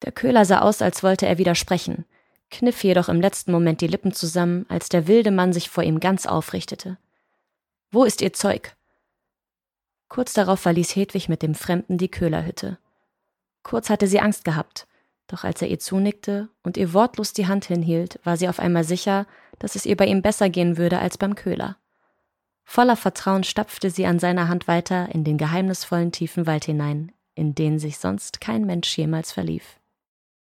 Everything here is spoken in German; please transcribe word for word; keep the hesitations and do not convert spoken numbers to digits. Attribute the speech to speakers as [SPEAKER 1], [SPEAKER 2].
[SPEAKER 1] Der Köhler sah aus, als wollte er widersprechen, kniff jedoch im letzten Moment die Lippen zusammen, als der wilde Mann sich vor ihm ganz aufrichtete. »Wo ist Ihr Zeug?« Kurz darauf verließ Hedwig mit dem Fremden die Köhlerhütte. Kurz hatte sie Angst gehabt, doch als er ihr zunickte und ihr wortlos die Hand hinhielt, war sie auf einmal sicher, dass es ihr bei ihm besser gehen würde als beim Köhler. Voller Vertrauen stapfte sie an seiner Hand weiter in den geheimnisvollen tiefen Wald hinein, in den sich sonst kein Mensch jemals verlief.